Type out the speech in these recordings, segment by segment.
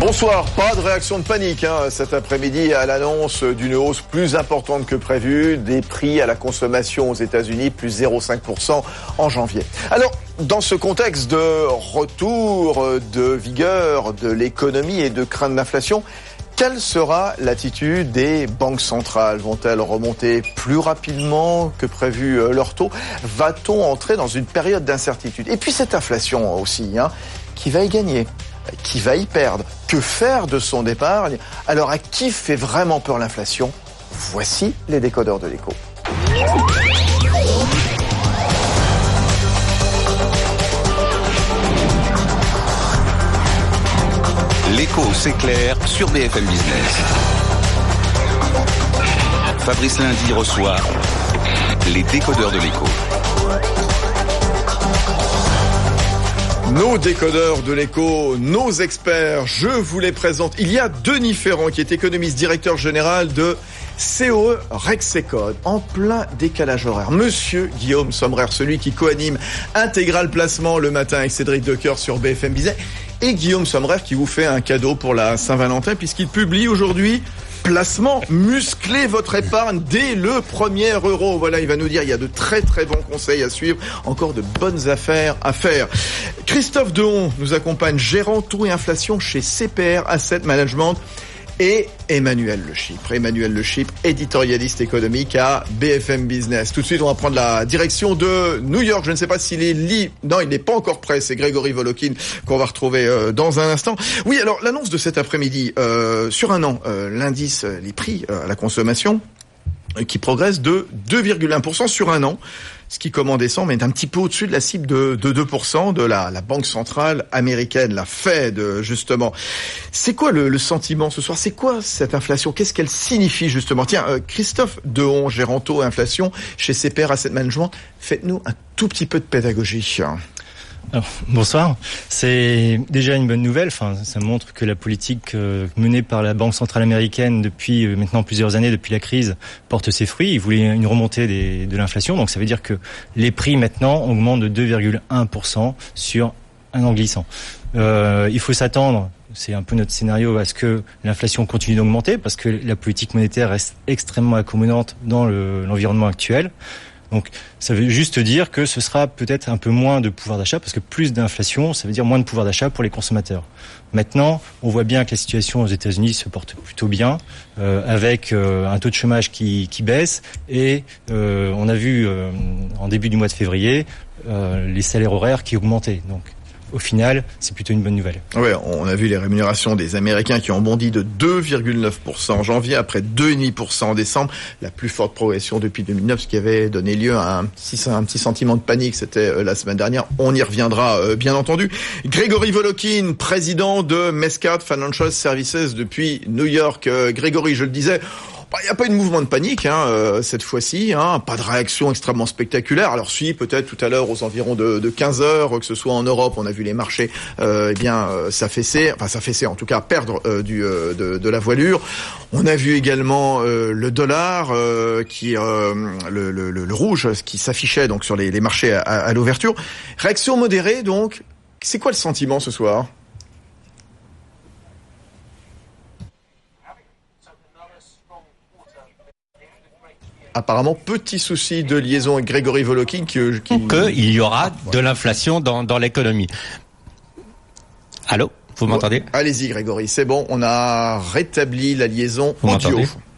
Bonsoir, pas de réaction de panique cet après-midi à l'annonce d'une hausse plus importante que prévue des prix à la consommation aux États-Unis, plus 0,5% en janvier. Alors, dans ce contexte de retour de vigueur de l'économie et de crainte d'inflation, quelle sera l'attitude des banques centrales? Vont-elles remonter plus rapidement que prévu leur taux? Va-t-on entrer dans une période d'incertitude? Et puis cette inflation aussi, qui va y gagner? Qui va y perdre? Que faire de son épargne? Alors à qui fait vraiment peur l'inflation? Voici les décodeurs de l'écho. L'écho s'éclaire sur BFM Business. Fabrice Lundi reçoit les décodeurs de l'écho. Nos décodeurs de l'écho, nos experts, je vous les présente. Il y a Denis Ferrand qui est économiste directeur général de COE Rexecode, en plein décalage horaire. Monsieur Guillaume Sommerer, celui qui co-anime Intégral Placement le matin avec Cédric Decoeur sur BFM Business. Et Guillaume Sommerer qui vous fait un cadeau pour la Saint-Valentin puisqu'il publie aujourd'hui Placement, musclez votre épargne dès le premier euro. Voilà, il va nous dire, il y a de très très bons conseils à suivre, encore de bonnes affaires à faire. Christophe Dehon nous accompagne, gérant taux et inflation chez CPR Asset Management. Et Emmanuel Le Chypre, éditorialiste économique à BFM Business. Tout de suite, on va prendre la direction de New York. Je ne sais pas s'il est Non, il n'est pas encore prêt. C'est Grégory Volokin qu'on va retrouver dans un instant. Oui, alors l'annonce de cet après-midi, sur un an, l'indice, les prix à la consommation, qui progresse de 2,1% sur un an. Ce qui, comme en décembre, est un petit peu au-dessus de la cible de 2% de la Banque centrale américaine, la Fed, justement. C'est quoi le sentiment ce soir? C'est quoi cette inflation? Qu'est-ce qu'elle signifie, justement? Tiens, Christophe Dehon, gérant taux et inflation chez CPR Asset Management, faites-nous un tout petit peu de pédagogie. Alors, bonsoir. C'est déjà une bonne nouvelle. Enfin, ça montre que la politique menée par la Banque centrale américaine depuis maintenant plusieurs années, depuis la crise, porte ses fruits. Ils voulaient une remontée de l'inflation. Donc, ça veut dire que les prix maintenant augmentent de 2,1% sur un an glissant. Il faut s'attendre, c'est un peu notre scénario, à ce que l'inflation continue d'augmenter parce que la politique monétaire reste extrêmement accommodante dans l'environnement actuel. Donc, ça veut juste dire que ce sera peut-être un peu moins de pouvoir d'achat, parce que plus d'inflation, ça veut dire moins de pouvoir d'achat pour les consommateurs. Maintenant, on voit bien que la situation aux États-Unis se porte plutôt bien, avec un taux de chômage qui baisse, et on a vu en début du mois de février les salaires horaires qui augmentaient. Donc, au final, c'est plutôt une bonne nouvelle. Ouais, on a vu les rémunérations des Américains qui ont bondi de 2,9% en janvier, après 2,5% en décembre, la plus forte progression depuis 2009, ce qui avait donné lieu à un petit sentiment de panique, c'était la semaine dernière. On y reviendra, bien entendu. Grégory Volokin, président de Mescad Financial Services depuis New York. Grégory, je le disais, il n'y a pas eu de mouvement de panique cette fois-ci, pas de réaction extrêmement spectaculaire. Alors si, peut-être tout à l'heure aux environs de 15 heures, que ce soit en Europe, on a vu les marchés s'affaisser, en tout cas perdre de la voilure. On a vu également le dollar qui le rouge qui s'affichait donc sur les marchés à l'ouverture. Réaction modérée donc. C'est quoi le sentiment ce soir ? Apparemment, petit souci de liaison avec Grégory Volokin qu'il y aura de l'inflation dans l'économie. Allô, vous m'entendez ? Allez-y Grégory, c'est bon, on a rétabli la liaison audio.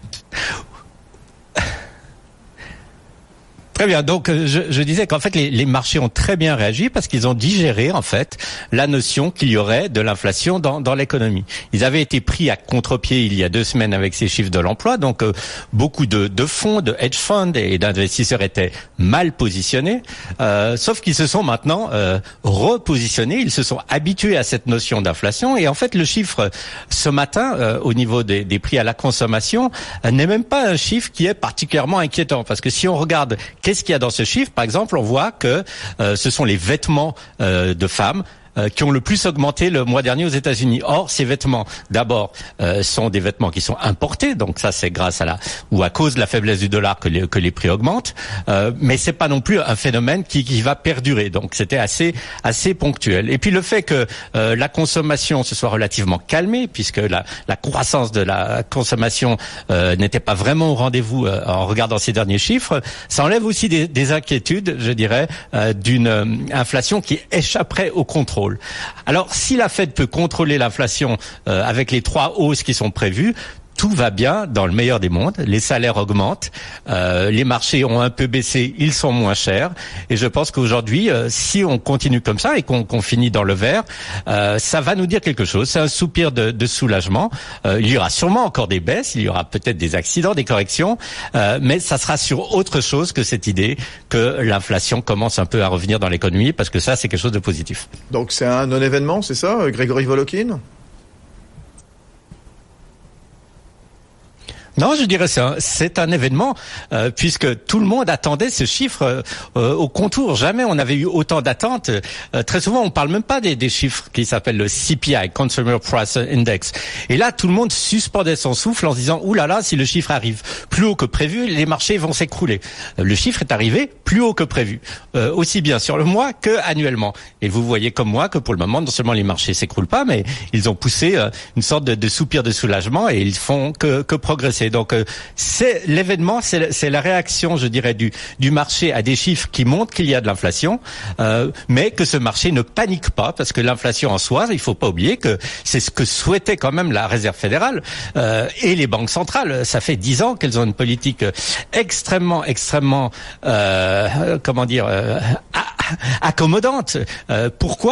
Très bien. Donc, je disais qu'en fait, les marchés ont très bien réagi parce qu'ils ont digéré, en fait, la notion qu'il y aurait de l'inflation dans l'économie. Ils avaient été pris à contre-pied il y a 2 semaines avec ces chiffres de l'emploi. Donc, beaucoup de fonds, de hedge funds et d'investisseurs étaient mal positionnés. Sauf qu'ils se sont maintenant repositionnés. Ils se sont habitués à cette notion d'inflation. Et en fait, le chiffre ce matin, au niveau des prix à la consommation, n'est même pas un chiffre qui est particulièrement inquiétant. Parce que si on regarde qu'est-ce qu'il y a dans ce chiffre, par exemple, on voit que ce sont les vêtements de femmes qui ont le plus augmenté le mois dernier aux États-Unis. Or, ces vêtements, d'abord, sont des vêtements qui sont importés, donc ça c'est grâce à ou à cause de la faiblesse du dollar que les prix augmentent, mais c'est pas non plus un phénomène qui va perdurer. Donc c'était assez ponctuel. Et puis le fait que la consommation se soit relativement calmée, puisque la croissance de la consommation n'était pas vraiment au rendez-vous en regardant ces derniers chiffres, ça enlève aussi des inquiétudes, je dirais, d'une inflation qui échapperait au contrôle. Alors si la Fed peut contrôler l'inflation avec les 3 hausses qui sont prévues, tout va bien dans le meilleur des mondes. Les salaires augmentent, les marchés ont un peu baissé, ils sont moins chers. Et je pense qu'aujourd'hui, si on continue comme ça et qu'on finit dans le vert, ça va nous dire quelque chose. C'est un soupir de soulagement. Il y aura sûrement encore des baisses, il y aura peut-être des accidents, des corrections, mais ça sera sur autre chose que cette idée que l'inflation commence un peu à revenir dans l'économie, parce que ça, c'est quelque chose de positif. Donc c'est un non-événement, c'est ça, Grégory Volokin ? Non, je dirais c'est un événement puisque tout le monde attendait ce chiffre au contour. Jamais on avait eu autant d'attentes. Très souvent, on parle même pas des chiffres qui s'appellent le CPI, Consumer Price Index. Et là, tout le monde suspendait son souffle en se disant ouh là là, si le chiffre arrive plus haut que prévu, les marchés vont s'écrouler. Le chiffre est arrivé plus haut que prévu, aussi bien sur le mois que annuellement. Et vous voyez comme moi que pour le moment, non seulement les marchés s'écroulent pas, mais ils ont poussé une sorte de soupir de soulagement et ils font que progresser. Donc c'est l'événement, c'est la réaction, je dirais, du marché à des chiffres qui montrent qu'il y a de l'inflation, mais que ce marché ne panique pas, parce que l'inflation en soi, il faut pas oublier que c'est ce que souhaitait quand même la Réserve fédérale et les banques centrales. Ça fait 10 ans qu'elles ont une politique extrêmement accommodante. Pourquoi ?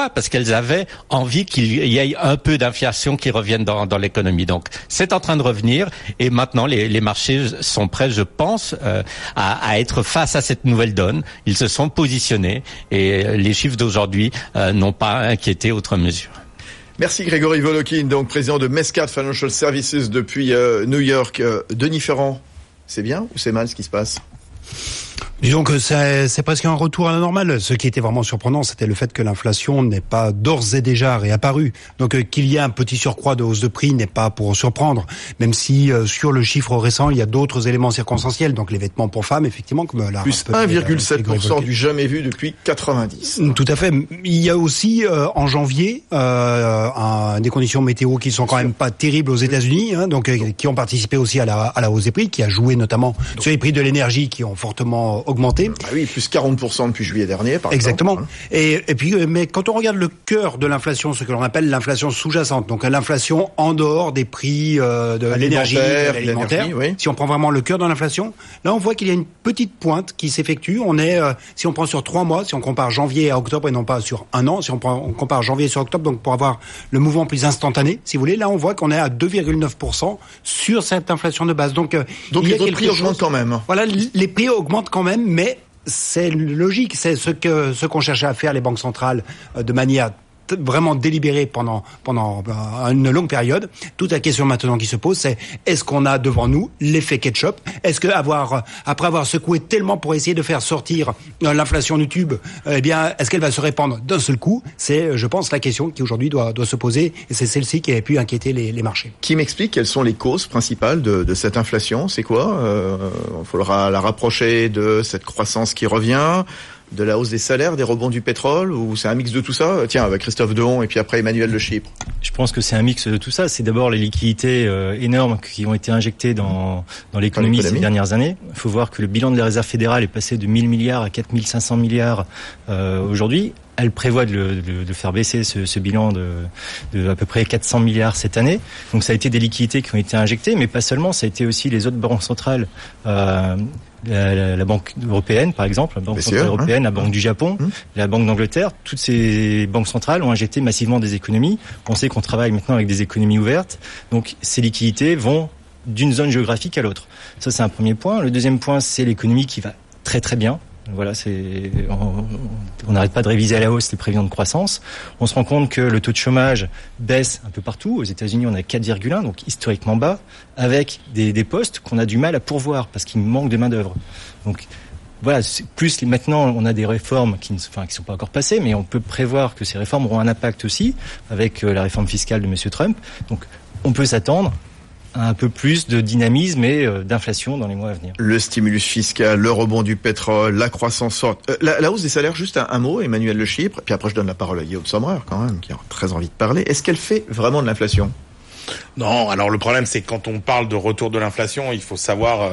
Parce qu'elles avaient envie qu'il y ait un peu d'inflation qui revienne dans l'économie. Donc c'est en train de revenir et maintenant les marchés sont prêts, je pense, à être face à cette nouvelle donne. Ils se sont positionnés et les chiffres d'aujourd'hui n'ont pas inquiété outre mesure. Merci Grégory Volokin, donc président de Mescat Financial Services depuis New York. Denis Ferrand, c'est bien ou c'est mal ce qui se passe ? Disons que c'est presque un retour à la normale. Ce qui était vraiment surprenant, c'était le fait que l'inflation n'est pas d'ores et déjà réapparue. Donc qu'il y ait un petit surcroît de hausse de prix n'est pas pour surprendre, même si sur le chiffre récent, il y a d'autres éléments circonstanciels. Donc les vêtements pour femmes, effectivement, comme la plus 1,7% du jamais vu depuis 90. Tout à fait. Il y a aussi en janvier des conditions météo qui sont quand même pas terribles aux États-Unis, donc qui ont participé aussi à la hausse des prix, qui a joué notamment sur les prix de l'énergie qui ont fortement augmenté. Ah oui, plus 40% depuis juillet dernier, par Exactement. exemple. Et puis, mais quand on regarde le cœur de l'inflation, ce que l'on appelle l'inflation sous-jacente, donc l'inflation en dehors des prix de l'énergie, alimentaire, oui. Si on prend vraiment le cœur de l'inflation, là on voit qu'il y a une petite pointe qui s'effectue. On est, si on prend sur 3 mois, si on compare janvier à octobre et non pas sur un an, si on compare janvier sur octobre, donc pour avoir le mouvement plus instantané, si vous voulez, là on voit qu'on est à 2,9% sur cette inflation de base. Donc les prix augmentent quand même. Voilà, les prix augmentent quand même, mais c'est logique, c'est ce qu'ont cherché à faire les banques centrales de manière vraiment délibérée pendant une longue période. Toute la question maintenant qui se pose, c'est est-ce qu'on a devant nous l'effet ketchup ? Est-ce que après avoir secoué tellement pour essayer de faire sortir l'inflation du tube, est-ce qu'elle va se répandre d'un seul coup ? C'est, je pense, la question qui aujourd'hui doit se poser, et c'est celle-ci qui a pu inquiéter les marchés. Qui m'explique quelles sont les causes principales de cette inflation ? C'est quoi ? Il faudra la rapprocher de cette croissance qui revient, de la hausse des salaires, des rebonds du pétrole, ou c'est un mix de tout ça ? Tiens, avec Christophe Dehon et puis après Emmanuel de Chypre. Je pense que c'est un mix de tout ça. C'est d'abord les liquidités énormes qui ont été injectées dans l'économie ces dernières années. Il faut voir que le bilan de la Réserve fédérale est passé de 1000 milliards à 4500 milliards aujourd'hui. Elle prévoit de faire baisser ce bilan de à peu près 400 milliards cette année. Donc ça a été des liquidités qui ont été injectées, mais pas seulement, ça a été aussi les autres banques centrales, la Banque européenne par exemple, la Banque centrale européenne, la Banque du Japon, la Banque d'Angleterre. Toutes ces banques centrales ont injecté massivement des économies. On sait qu'on travaille maintenant avec des économies ouvertes, donc ces liquidités vont d'une zone géographique à l'autre. Ça c'est un premier point. Le deuxième point, c'est l'économie qui va très très bien. Voilà, on n'arrête pas de réviser à la hausse les prévisions de croissance. On se rend compte que le taux de chômage baisse un peu partout. Aux États-Unis, on a 4,1, donc historiquement bas, avec des postes qu'on a du mal à pourvoir parce qu'il manque de main-d'œuvre. Donc, voilà, plus maintenant on a des réformes qui sont pas encore passées, mais on peut prévoir que ces réformes auront un impact aussi avec la réforme fiscale de Monsieur Trump. Donc on peut s'attendre à un peu plus de dynamisme et d'inflation dans les mois à venir. Le stimulus fiscal, le rebond du pétrole, la croissance la hausse des salaires, juste un mot, Emmanuel Le Chypre, puis après je donne la parole à Guillaume Sommerer quand même, qui a très envie de parler. Est-ce qu'elle fait vraiment de l'inflation ? Non, alors le problème c'est que quand on parle de retour de l'inflation, il faut savoir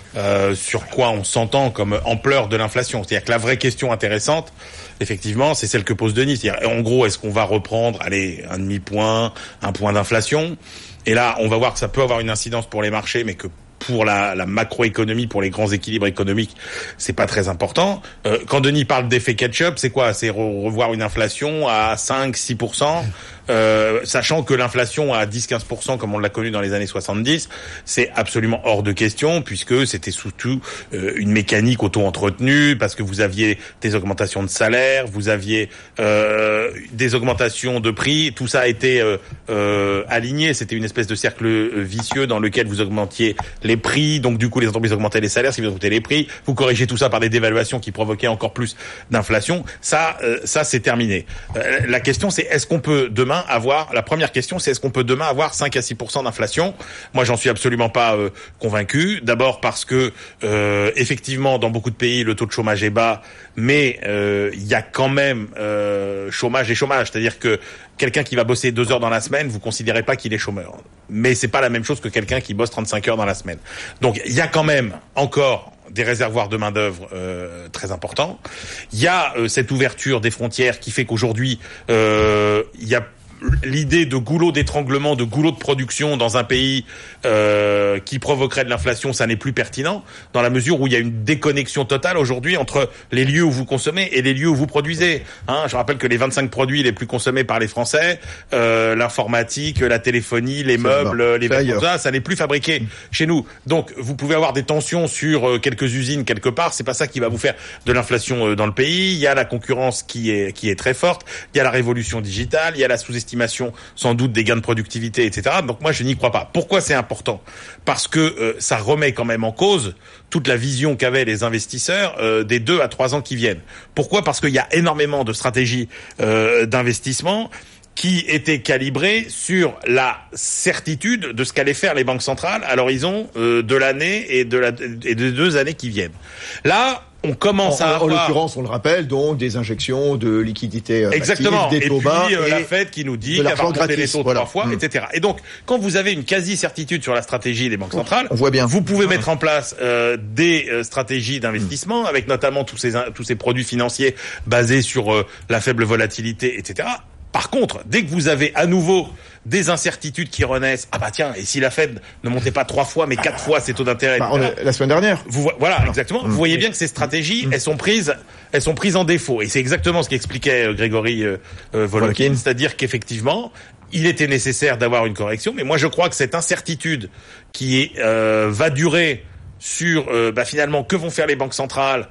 sur quoi on s'entend comme ampleur de l'inflation. C'est-à-dire que la vraie question intéressante, effectivement, c'est celle que pose Denis. C'est-à-dire, en gros, est-ce qu'on va reprendre, un demi-point, un point d'inflation ? Et là, on va voir que ça peut avoir une incidence pour les marchés, mais que pour la macroéconomie, pour les grands équilibres économiques, c'est pas très important. Quand Denis parle d'effet catch-up, c'est quoi ? C'est revoir une inflation à 5-6%, sachant que l'inflation à 10-15%, comme on l'a connu dans les années 70, c'est absolument hors de question, puisque c'était surtout une mécanique auto-entretenue, parce que vous aviez des augmentations de salaire, vous aviez des augmentations de prix, tout ça a été aligné, c'était une espèce de cercle vicieux dans lequel vous augmentiez les prix, donc du coup les entreprises augmentaient les salaires, si vous augmentez les prix, vous corrigez tout ça par des dévaluations qui provoquaient encore plus d'inflation. Ça c'est terminé. La question c'est est-ce qu'on peut demain avoir, la première question c'est est-ce qu'on peut demain avoir 5 à 6% d'inflation ? Moi j'en suis absolument pas convaincu. D'abord parce que effectivement dans beaucoup de pays le taux de chômage est bas, mais il y a quand même chômage et chômage, c'est-à-dire que quelqu'un qui va bosser 2 heures dans la semaine, vous considérez pas qu'il est chômeur. Mais c'est pas la même chose que quelqu'un qui bosse 35 heures dans la semaine. Donc il y a quand même encore des réservoirs de main-d'œuvre très importants. Il y a cette ouverture des frontières qui fait qu'aujourd'hui il y a l'idée de goulot d'étranglement, de goulot de production dans un pays qui provoquerait de l'inflation, ça n'est plus pertinent, dans la mesure où il y a une déconnexion totale aujourd'hui entre les lieux où vous consommez et les lieux où vous produisez. Je rappelle que les 25 produits les plus consommés par les Français, l'informatique, la téléphonie, les meubles, les vêtements, ça n'est plus fabriqué chez nous. Donc vous pouvez avoir des tensions sur quelques usines quelque part, c'est pas ça qui va vous faire de l'inflation dans le pays. Il y a la concurrence qui est très forte, il y a la révolution digitale, il y a la sous-estimation sans doute des gains de productivité, etc. Donc moi je n'y crois pas. Pourquoi c'est important ? Parce que ça remet quand même en cause toute la vision qu'avaient les investisseurs des 2 à 3 ans qui viennent. Pourquoi ? Parce qu'il y a énormément de stratégies d'investissement qui étaient calibrées sur la certitude de ce qu'allaient faire les banques centrales à l'horizon de l'année et de 2 années qui viennent. Là, on commence à avoir... En l'occurrence, on le rappelle, donc des injections de liquidités exactement, des taux bas et la Fed qui nous dit qu'elle va augmenter les taux 3 fois, etc. Et donc, quand vous avez une quasi-certitude sur la stratégie des banques centrales, on voit bien. Vous pouvez mettre en place des stratégies d'investissement, avec notamment tous ces produits financiers basés sur la faible volatilité, etc. Par contre, dès que vous avez à nouveau des incertitudes qui renaissent, et si la Fed ne montait pas 3 fois mais 4 fois ses taux d'intérêt, la semaine dernière. Exactement. Vous voyez bien que ces stratégies, elles sont prises en défaut. Et c'est exactement ce qu'expliquait Grégory Volokin, c'est-à-dire qu'effectivement, il était nécessaire d'avoir une correction. Mais moi, je crois que cette incertitude qui va durer sur finalement que vont faire les banques centrales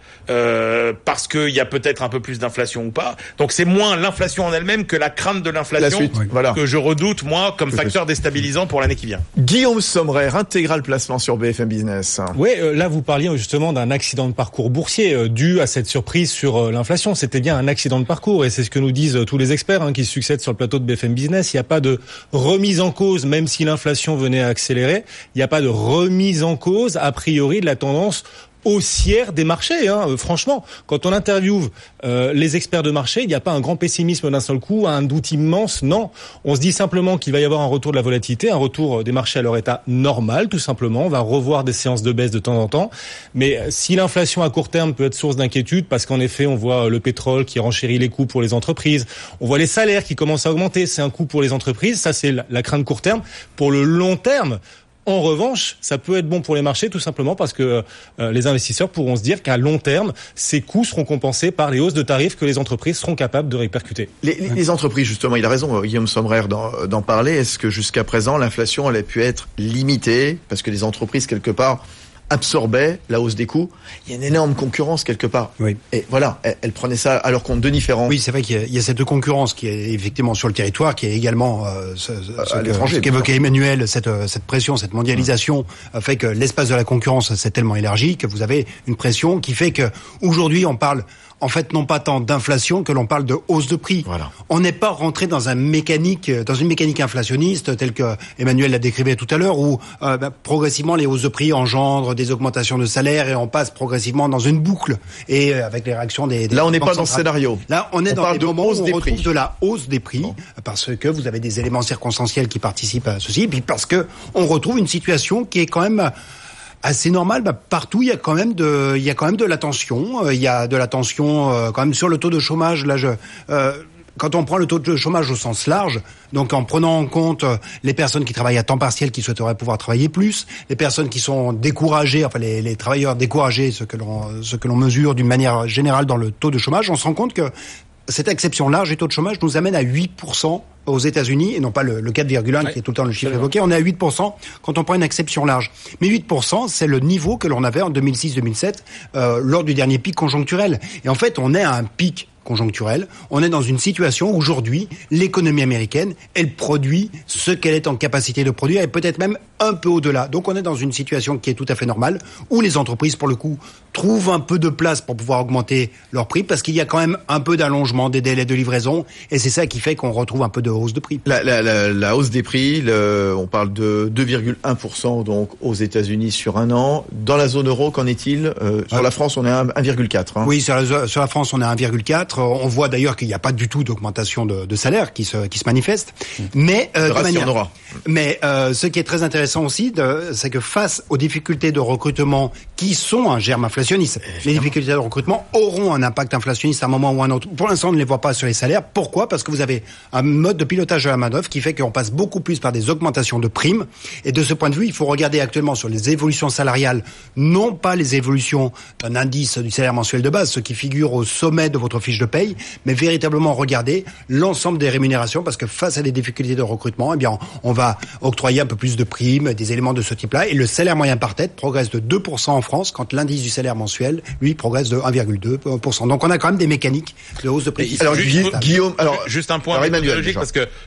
parce qu'il y a peut-être un peu plus d'inflation ou pas. Donc c'est moins l'inflation en elle-même que la crainte de l'inflation que je redoute moi comme facteur déstabilisant pour l'année qui vient. Guillaume Sommerer, intégral placement sur BFM Business. Oui, là vous parliez justement d'un accident de parcours boursier dû à cette surprise sur l'inflation. C'était bien un accident de parcours et c'est ce que nous disent tous les experts qui succèdent sur le plateau de BFM Business. Il n'y a pas de remise en cause, même si l'inflation venait à accélérer. Il n'y a pas de remise en cause a priori de la tendance haussière des marchés. Franchement, quand on interviewe les experts de marché, il n'y a pas un grand pessimisme d'un seul coup, un doute immense. Non, on se dit simplement qu'il va y avoir un retour de la volatilité, un retour des marchés à leur état normal, tout simplement. On va revoir des séances de baisse de temps en temps. Mais si l'inflation à court terme peut être source d'inquiétude, parce qu'en effet, on voit le pétrole qui renchérit les coûts pour les entreprises, on voit les salaires qui commencent à augmenter, c'est un coût pour les entreprises. Ça, c'est la crainte court terme. Pour le long terme, en revanche, ça peut être bon pour les marchés tout simplement parce que les investisseurs pourront se dire qu'à long terme, ces coûts seront compensés par les hausses de tarifs que les entreprises seront capables de répercuter. Les entreprises, justement, il a raison, Guillaume Sommerer, d'en parler. Est-ce que jusqu'à présent, l'inflation elle a pu être limitée parce que les entreprises, quelque part, absorbait la hausse des coûts. Il y a une énorme concurrence quelque part. Oui. Et voilà, elle prenait ça à leur compte. Denis Ferrand. Oui, c'est vrai qu'il y a cette concurrence qui est effectivement sur le territoire, qui est également ce qu'évoquait Emmanuel, cette pression, cette mondialisation fait que l'espace de la concurrence s'est tellement élargi que vous avez une pression qui fait que aujourd'hui on parle en fait non pas tant d'inflation que l'on parle de hausse de prix. Voilà. On n'est pas rentré dans une mécanique inflationniste telle que Emmanuel la décrivait tout à l'heure, où progressivement les hausses de prix engendrent des augmentations de salaire et on passe progressivement dans une boucle. Et avec les réactions des là, on n'est pas banques dans ce centrales. scénario. Là, on est dans des moments où on retrouve de la hausse des prix, parce que vous avez des éléments circonstanciels qui participent à ceci, et puis parce que on retrouve une situation qui est quand même assez normal. Partout, il y a quand même de la tension. Il y a de la tension quand même sur le taux de chômage. Là, quand on prend le taux de chômage au sens large, donc en prenant en compte les personnes qui travaillent à temps partiel, qui souhaiteraient pouvoir travailler plus, les personnes qui sont découragées, enfin les travailleurs découragés, ce que l'on mesure d'une manière générale dans le taux de chômage, on se rend compte que cette exception large du taux de chômage nous amène à 8% aux États-Unis, et non pas le 4,1 qui est tout le temps le chiffre évoqué. On est à 8% quand on prend une exception large. Mais 8%, c'est le niveau que l'on avait en 2006-2007 lors du dernier pic conjoncturel. Et en fait, on est à un pic conjoncturel. On est dans une situation où aujourd'hui, l'économie américaine, elle produit ce qu'elle est en capacité de produire et peut-être même un peu au-delà. Donc on est dans une situation qui est tout à fait normale, où les entreprises, pour le coup, trouvent un peu de place pour pouvoir augmenter leurs prix, parce qu'il y a quand même un peu d'allongement des délais de livraison, et c'est ça qui fait qu'on retrouve un peu de hausse de prix. La hausse des prix, on parle de 2,1% donc aux États-Unis sur un an. Dans la zone euro, qu'en est-il? Sur la France, on est à 1,4. Hein. Oui, sur la France, on est à 1,4. On voit d'ailleurs qu'il n'y a pas du tout d'augmentation de salaire qui se manifeste. Mais on aura. Mais ce qui est très intéressant aussi, c'est que face aux difficultés de recrutement qui sont un germe inflationniste, les difficultés de recrutement auront un impact inflationniste à un moment ou à un autre. Pour l'instant, on ne les voit pas sur les salaires. Pourquoi ? Parce que vous avez un mode de pilotage de la main-d'œuvre qui fait qu'on passe beaucoup plus par des augmentations de primes. Et de ce point de vue, il faut regarder actuellement sur les évolutions salariales, non pas les évolutions d'un indice du salaire mensuel de base, ce qui figure au sommet de votre fiche de paye, mais véritablement regarder l'ensemble des rémunérations, parce que face à des difficultés de recrutement, eh bien, on va octroyer un peu plus de primes, des éléments de ce type-là, et le salaire moyen par tête progresse de 2% en France, quand l'indice du salaire mensuel, lui, progresse de 1,2%. Donc on a quand même des mécaniques de hausse de prix. Alors Guillaume, juste un point méthodologique, parce que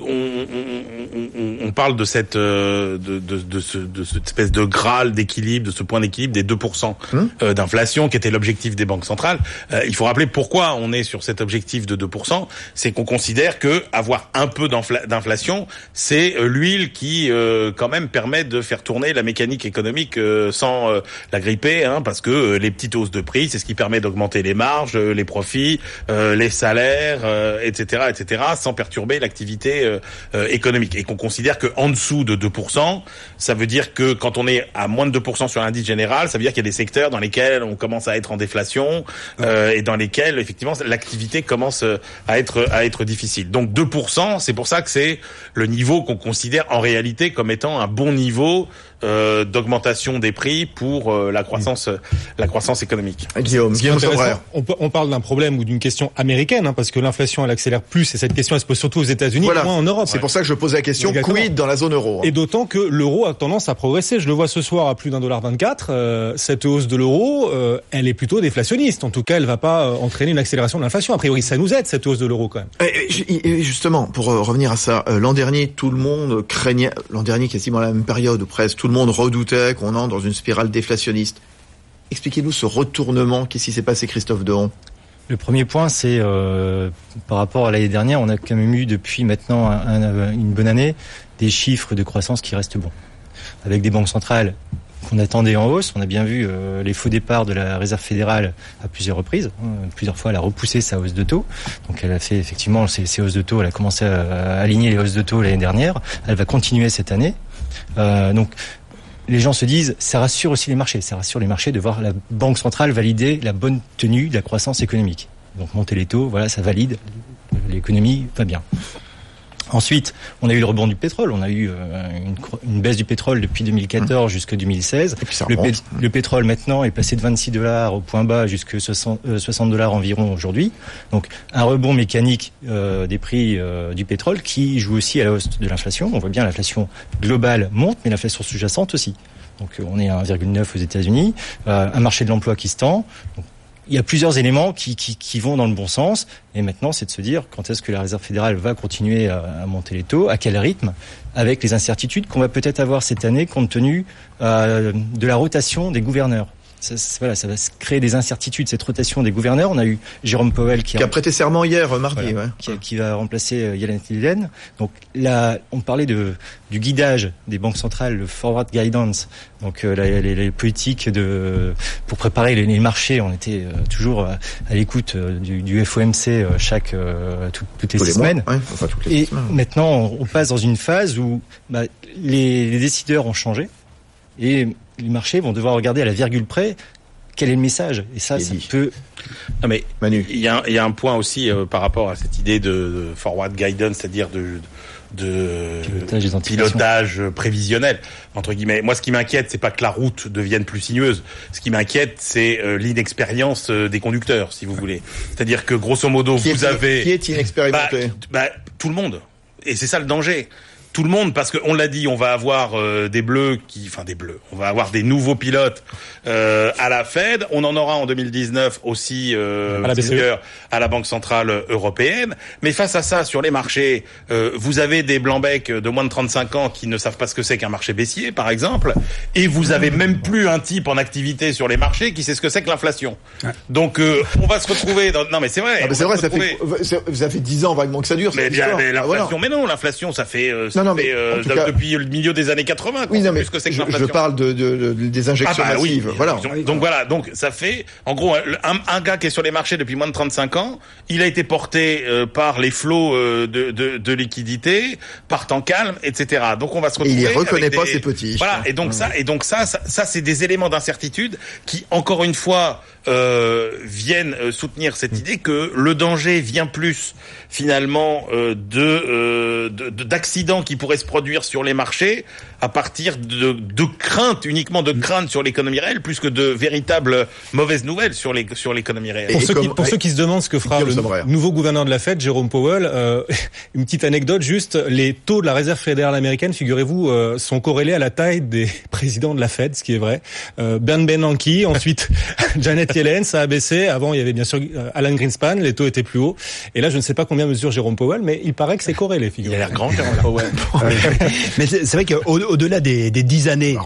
on parle de cette espèce de graal d'équilibre, de ce point d'équilibre des 2% d'inflation qui était l'objectif des banques centrales. Il faut rappeler pourquoi on est sur cet objectif de 2%, c'est qu'on considère que avoir un peu d'inflation, c'est l'huile qui quand même permet de faire tourner la mécanique économique sans la gripper, parce que les petites hausses de prix, c'est ce qui permet d'augmenter les marges, les profits, les salaires, etc., sans perturber l'activité économique. Et qu'on considère que en dessous de 2%, ça veut dire que quand on est à moins de 2% sur l'indice général, ça veut dire qu'il y a des secteurs dans lesquels on commence à être en déflation et dans lesquels effectivement l'activité commence à être difficile. Donc 2%, c'est pour ça que c'est le niveau qu'on considère en réalité comme étant un bon niveau d'augmentation des prix pour la croissance économique. Guillaume Sombrère. On parle d'un problème ou d'une question américaine, parce que l'inflation elle accélère plus, et cette question elle se pose surtout aux États-Unis, moins en Europe. C'est pour ça que je pose la question, quid dans la zone euro. Et d'autant que l'euro a tendance à progresser. Je le vois ce soir à plus d'1,24 $. Cette hausse de l'euro, elle est plutôt déflationniste. En tout cas, elle va pas entraîner une accélération de l'inflation. A priori, ça nous aide, cette hausse de l'euro quand même. Et justement, pour revenir à ça, l'an dernier, tout le monde craignait, l'an dernier quasiment à la même période où presque tout le monde redoutait qu'on entre dans une spirale déflationniste. Expliquez-nous ce retournement. Qu'est-ce qui s'est passé, Christophe Deron? Le premier point, c'est par rapport à l'année dernière, on a quand même eu depuis maintenant une bonne année des chiffres de croissance qui restent bons. Avec des banques centrales qu'on attendait en hausse, on a bien vu les faux départs de la Réserve fédérale à plusieurs reprises. Plusieurs fois, elle a repoussé sa hausse de taux. Donc elle a fait effectivement ces hausses de taux, elle a commencé à aligner les hausses de taux l'année dernière. Elle va continuer cette année. Donc les gens se disent, ça rassure aussi les marchés. Ça rassure les marchés de voir la Banque centrale valider la bonne tenue de la croissance économique. Donc monter les taux, voilà, ça valide. L'économie va bien. Ensuite, on a eu le rebond du pétrole. On a eu une baisse du pétrole depuis 2014 jusqu'à 2016. Le pétrole maintenant est passé de $26 au point bas jusqu'à $60 environ aujourd'hui. Donc un rebond mécanique des prix du pétrole qui joue aussi à la hausse de l'inflation. On voit bien l'inflation globale monte, mais l'inflation sous-jacente aussi. Donc on est à 1,9 aux États-Unis, un marché de l'emploi qui se tend. Donc, il y a plusieurs éléments qui vont dans le bon sens. Et maintenant, c'est de se dire quand est-ce que la Réserve fédérale va continuer à monter les taux, à quel rythme, avec les incertitudes qu'on va peut-être avoir cette année compte tenu de la rotation des gouverneurs. Ça va créer des incertitudes, cette rotation des gouverneurs. On a eu Jérôme Powell qui a prêté serment hier, mardi, qui va remplacer Janet Yellen. Donc là, on parlait du guidage des banques centrales, le forward guidance. Donc les politiques pour préparer les marchés. On était toujours à l'écoute du FOMC toutes les 6 semaines. Toutes les 6 semaines. Maintenant, on passe dans une phase où les décideurs ont changé et les marchés vont devoir regarder à la virgule près quel est le message. Et ça peut... Non mais Manu, il y a un point aussi par rapport à cette idée de forward guidance, c'est-à-dire de pilotage prévisionnel entre guillemets. Moi, ce qui m'inquiète, c'est pas que la route devienne plus sinueuse. Ce qui m'inquiète, c'est l'inexpérience des conducteurs, si vous voulez. C'est-à-dire que grosso modo, qui est inexpérimenté tout le monde. Et c'est ça le danger. Tout le monde, parce qu'on l'a dit, on va avoir on va avoir des nouveaux pilotes à la Fed. On en aura en 2019 aussi à la Banque centrale européenne. Mais face à ça, sur les marchés, vous avez des blancs-becs de moins de 35 ans qui ne savent pas ce que c'est qu'un marché baissier, par exemple, et vous avez même plus un type en activité sur les marchés qui sait ce que c'est que l'inflation. Ouais. Donc on va se retrouver dans... Non mais c'est vrai. C'est vrai, ça fait 10 ans vaguement que ça dure. Mais l'inflation, mais non, l'inflation, ça fait... depuis le milieu des années 80. Oui, non, mais que c'est que je parle des injections massives. Oui, voilà. Donc ça fait, en gros, un gars qui est sur les marchés depuis moins de 35 ans, il a été porté par les flots de liquidités, par temps calme, etc. Donc on va se retrouver. Il reconnaît pas ses petits. Voilà. Et donc ça, c'est des éléments d'incertitude qui, encore une fois, viennent soutenir cette idée que le danger vient plus finalement d'accidents qui pourraient se produire sur les marchés à partir de craintes, uniquement de craintes sur l'économie réelle, plus que de véritables mauvaises nouvelles sur l'économie réelle. Pour ceux qui se demandent ce que fera le nouveau gouverneur de la Fed, Jérôme Powell, une petite anecdote juste, les taux de la Réserve fédérale américaine, figurez-vous, sont corrélés à la taille des présidents de la Fed, ce qui est vrai. Bernanke, ensuite Janet Yellen, ça a baissé. Avant, il y avait bien sûr Alan Greenspan, les taux étaient plus hauts. Et là, je ne sais pas combien mesure Jérôme Powell, mais il paraît que c'est corrélé, figurez-vous. Il a l'air grand, Jérôme Powell. Mais c'est vrai qu'au-delà des 10 années,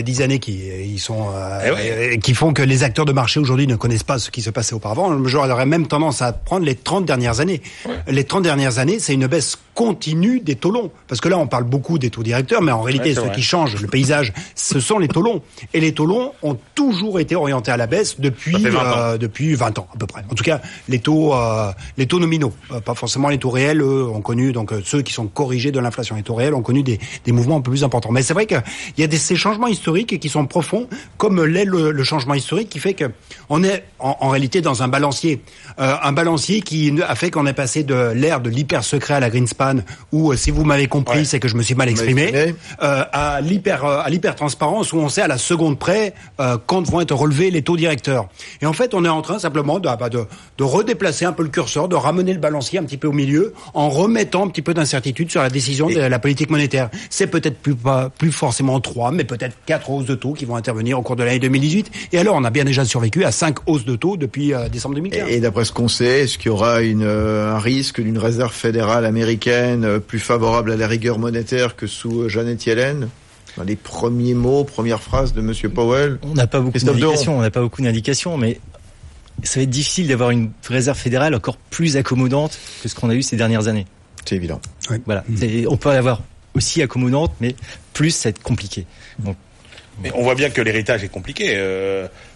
qui font que les acteurs de marché aujourd'hui ne connaissent pas ce qui se passait auparavant, j'aurais même tendance à prendre les 30 dernières années. Ouais. Les 30 dernières années, c'est une baisse continue des taux longs. Parce que là, on parle beaucoup des taux directeurs, mais en réalité, ce qui change le paysage, ce sont les taux longs. Et les taux longs ont toujours été orientés à la baisse depuis 20 ans, à peu près. En tout cas, les taux nominaux, pas forcément les taux réels, ont connu, donc ceux qui sont corrigés de l'inflation. Les taux réels ont connu des mouvements un peu plus importants. Mais c'est vrai qu'il y a ces changements historiques qui sont profonds, comme l'est le changement historique qui fait que on est en réalité dans un balancier qui a fait qu'on est passé de l'ère de l'hyper secret à la Greenspan, où si vous m'avez compris, c'est que je me suis mal exprimé, à l'hyper transparence, où on sait à la seconde près quand vont être relevés les taux directeurs. Et en fait, on est en train simplement de redéplacer un peu le curseur, de ramener le balancier un petit peu au milieu, en remettant un petit peu d'incertitude sur la décision de la politique monétaire. C'est peut-être plus forcément 3, mais peut-être 4 hausses de taux qui vont intervenir au cours de l'année 2018. Et alors, on a bien déjà survécu à 5 hausses de taux depuis décembre 2015. Et d'après ce qu'on sait, est-ce qu'il y aura un risque d'une réserve fédérale américaine plus favorable à la rigueur monétaire que sous Janet Yellen? Dans les premiers mots, premières phrases de Monsieur Powell. On n'a pas beaucoup d'indications, mais ça va être difficile d'avoir une réserve fédérale encore plus accommodante que ce qu'on a eu ces dernières années. C'est évident. Oui. Voilà. On peut l'avoir aussi accommodante, mais plus ça va être compliqué. Donc, mais on voit bien que l'héritage est compliqué.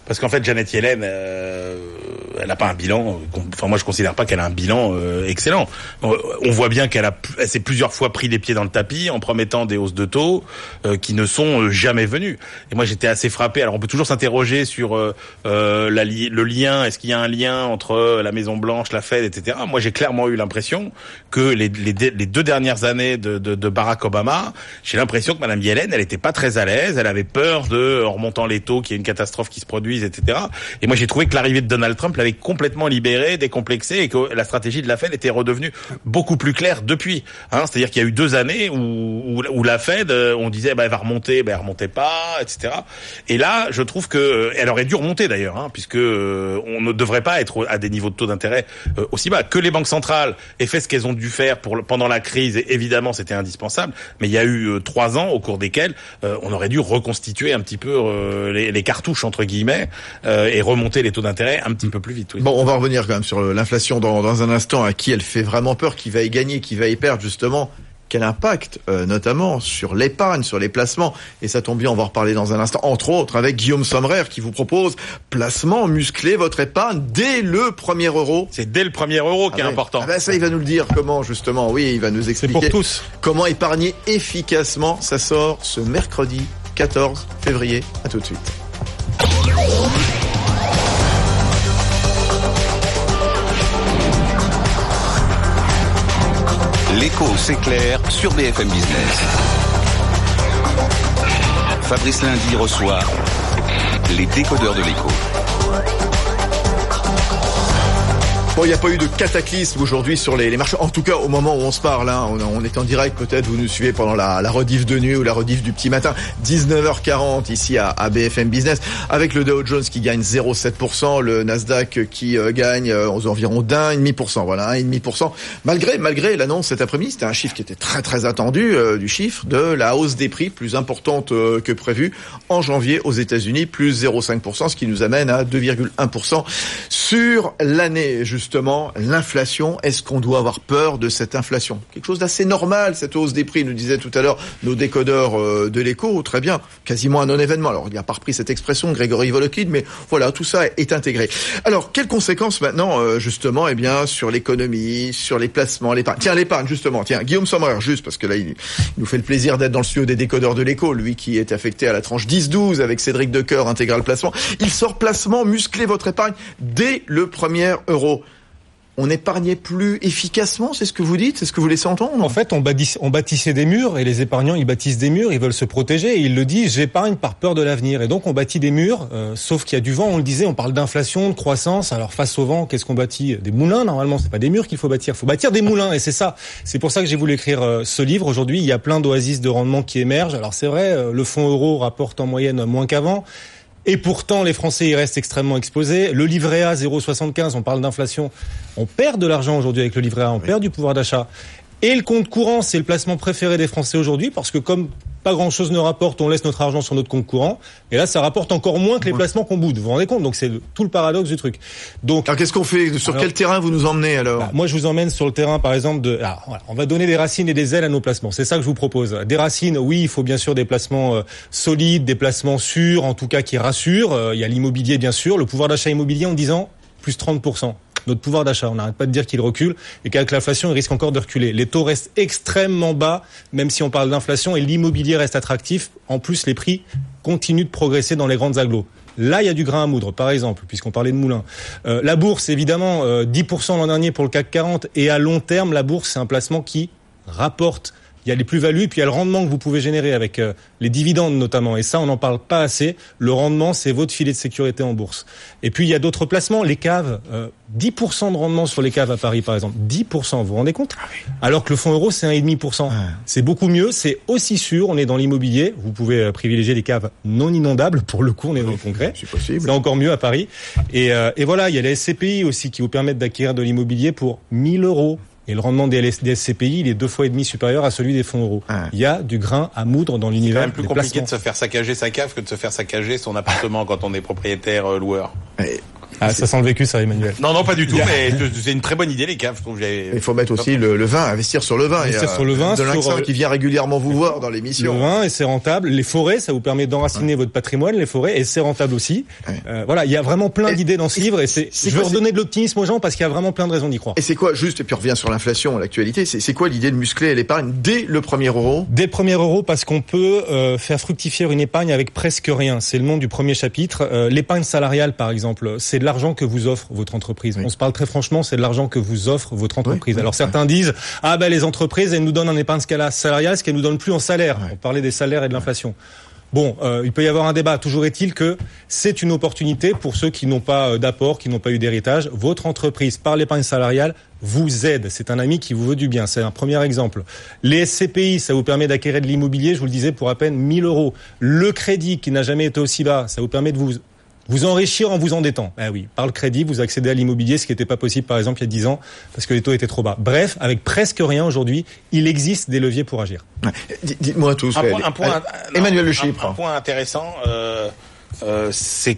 Parce qu'en fait, Janet Yellen, elle n'a pas un bilan. Enfin, moi, je considère pas qu'elle a un bilan excellent. On voit bien elle s'est plusieurs fois pris les pieds dans le tapis en promettant des hausses de taux qui ne sont jamais venues. Et moi, j'étais assez frappé. Alors, on peut toujours s'interroger sur le lien. Est-ce qu'il y a un lien entre la Maison Blanche, la Fed, etc. Moi, j'ai clairement eu l'impression que les 2 dernières années de Barack Obama, j'ai l'impression que Madame Yellen, elle était pas très à l'aise. Elle avait peur en remontant les taux, qu'il y ait une catastrophe qui se produise, etc. Et moi, j'ai trouvé que l'arrivée de Donald Trump l'avait complètement libéré, décomplexé, et que la stratégie de la Fed était redevenue beaucoup plus claire depuis. C'est-à-dire qu'il y a eu 2 années où la Fed, on disait, elle va remonter, elle remontait pas, etc. Et là, je trouve que elle aurait dû remonter d'ailleurs, puisque on ne devrait pas être à des niveaux de taux d'intérêt aussi bas. Que les banques centrales aient fait ce qu'elles ont dû faire pendant la crise, évidemment, c'était indispensable. Mais il y a eu 3 ans au cours desquels on aurait dû reconstituer un petit peu les cartouches entre guillemets et remonter les taux d'intérêt un petit peu plus vite. Oui. Bon, on va revenir quand même sur l'inflation dans un instant. À qui elle fait vraiment peur, qui va y gagner, qui va y perdre justement. Quel impact, notamment sur l'épargne, sur les placements. Et ça tombe bien, on va en reparler dans un instant, entre autres, avec Guillaume Sommerer qui vous propose placement, muscler votre épargne dès le premier euro. C'est dès le premier euro qui est important. Ça, il va nous le dire comment, justement. Oui, il va nous expliquer pour tous. Comment épargner efficacement. Ça sort ce mercredi 14 février. À tout de suite. L'écho s'éclaire sur BFM Business. Fabrice Lundi reçoit les décodeurs de l'écho. Bon, il n'y a pas eu de cataclysme aujourd'hui sur les marchés. En tout cas, au moment où on se parle, on est en direct. Peut-être vous nous suivez pendant la rediff de nuit ou la rediff du petit matin. 19h40 ici à BFM Business, avec le Dow Jones qui gagne 0,7%, le Nasdaq qui gagne aux environs d'1,5%. Voilà, 1,5%. Malgré l'annonce cet après-midi, c'était un chiffre qui était très très attendu, du chiffre de la hausse des prix plus importante que prévu en janvier aux États-Unis, plus 0,5%, ce qui nous amène à 2,1% sur l'année. Justement, l'inflation, est-ce qu'on doit avoir peur de cette inflation? Quelque chose d'assez normal, cette hausse des prix, nous disait tout à l'heure nos décodeurs de l'écho, très bien, quasiment un non-événement. Alors, il n'a pas repris cette expression, Grégory Volokhin, mais voilà, tout ça est intégré. Alors, quelles conséquences maintenant, justement, sur l'économie, sur les placements, l'épargne? Tiens, l'épargne, justement, Guillaume Sommerer, juste, parce que là, il nous fait le plaisir d'être dans le studio des décodeurs de l'écho, lui qui est affecté à la tranche 10-12 avec Cédric Decoeur, intégral placement. Il sort placement, muscler votre épargne dès le premier euro. On épargnait plus efficacement, c'est ce que vous dites, c'est ce que vous laissez entendre? En fait, on bâtissait des murs, et les épargnants, ils bâtissent des murs, ils veulent se protéger, et ils le disent, j'épargne par peur de l'avenir. Et donc, on bâtit des murs, sauf qu'il y a du vent, on le disait, on parle d'inflation, de croissance. Alors, face au vent, qu'est-ce qu'on bâtit? Des moulins, normalement, c'est pas des murs qu'il faut bâtir. Il faut bâtir des moulins, et c'est ça. C'est pour ça que j'ai voulu écrire ce livre. Aujourd'hui, il y a plein d'oasis de rendement qui émergent. Alors, c'est vrai, le fonds euro rapporte en moyenne moins qu'avant. Et pourtant, les Français y restent extrêmement exposés. Le livret A, 0,75, on parle d'inflation. On perd de l'argent aujourd'hui avec le livret A, on perd du pouvoir d'achat. Et le compte courant, c'est le placement préféré des Français aujourd'hui, parce que comme pas grand-chose ne rapporte, on laisse notre argent sur notre compte courant. Et là, ça rapporte encore moins que les placements qu'on boude. Vous vous rendez compte? Donc, c'est tout le paradoxe du truc. Donc, alors, qu'est-ce qu'on fait? Sur quel terrain vous nous emmenez, alors? Moi, je vous emmène sur le terrain, par exemple, on va donner des racines et des ailes à nos placements. C'est ça que je vous propose. Des racines, oui, il faut bien sûr des placements solides, des placements sûrs, en tout cas qui rassurent. Il y a l'immobilier, bien sûr. Le pouvoir d'achat immobilier, en 10 ans, plus 30%. Notre pouvoir d'achat, on n'arrête pas de dire qu'il recule et qu'avec l'inflation, il risque encore de reculer. Les taux restent extrêmement bas, même si on parle d'inflation, et l'immobilier reste attractif. En plus, les prix continuent de progresser dans les grandes agglos. Là, il y a du grain à moudre, par exemple, puisqu'on parlait de moulin. La bourse, évidemment, 10% l'an dernier pour le CAC 40, et à long terme, la bourse, c'est un placement qui rapporte. Il y a les plus-values, puis il y a le rendement que vous pouvez générer avec les dividendes notamment. Et ça, on n'en parle pas assez. Le rendement, c'est votre filet de sécurité en bourse. Et puis, il y a d'autres placements. Les caves, 10% de rendement sur les caves à Paris, par exemple. 10%, vous vous rendez compte? Alors que le fonds euro, c'est 1,5%. C'est beaucoup mieux, c'est aussi sûr. On est dans l'immobilier. Vous pouvez privilégier les caves non inondables. Pour le coup, on est dans le concret. C'est possible. C'est encore mieux à Paris. Et voilà, il y a les SCPI aussi qui vous permettent d'acquérir de l'immobilier pour 1 000 €. Et le rendement des SCPI, il est 2,5 fois supérieur à celui des fonds euros. Il y a du grain à moudre dans l'univers. C'est quand même plus compliqué de se faire saccager sa cave que de se faire saccager son appartement quand on est propriétaire loueur. Ah, ça sent le vécu, ça, Emmanuel. Non, pas du tout, mais c'est une très bonne idée, les caves. Je trouve il faut mettre aussi le vin, investir sur le vin. Investir sur le vin. De l'Axin qui vient régulièrement vous voir dans l'émission. Le vin, et c'est rentable. Les forêts, ça vous permet d'enraciner votre patrimoine, les forêts, et c'est rentable aussi. Voilà, il y a vraiment plein d'idées dans ce livre, et je veux redonner de l'optimisme aux gens parce qu'il y a vraiment plein de raisons d'y croire. Et c'est quoi, juste, et puis on revient sur l'inflation, l'actualité, c'est quoi l'idée de muscler l'épargne dès le premier euro? Dès le premier euro, parce qu'on peut faire fructifier une épargne avec presque rien. C'est le nom du premier chapitre. L'épargne salariale, par exemple, c'est de l'argent que vous offre votre entreprise. On se parle très franchement, c'est de l'argent que vous offre votre entreprise. Alors certains disent, les entreprises, elles nous donnent un épargne salariale, ce qu'elles nous donnent plus en salaire. On parlait des salaires et de l'inflation. Bon, il peut y avoir un débat. Toujours est-il que c'est une opportunité pour ceux qui n'ont pas d'apport, qui n'ont pas eu d'héritage. Votre entreprise, par l'épargne salariale, vous aide. C'est un ami qui vous veut du bien. C'est un premier exemple. Les SCPI, ça vous permet d'acquérir de l'immobilier, je vous le disais, pour à peine 1 000 euros. Le crédit, qui n'a jamais été aussi bas, ça vous permet de vous enrichir en vous endettant. Oui, par le crédit, vous accédez à l'immobilier, ce qui n'était pas possible, par exemple, il y a 10 ans, parce que les taux étaient trop bas. Bref, avec presque rien aujourd'hui, il existe des leviers pour agir. Dites-moi tous. Emmanuel Le Chypre. Un point intéressant, c'est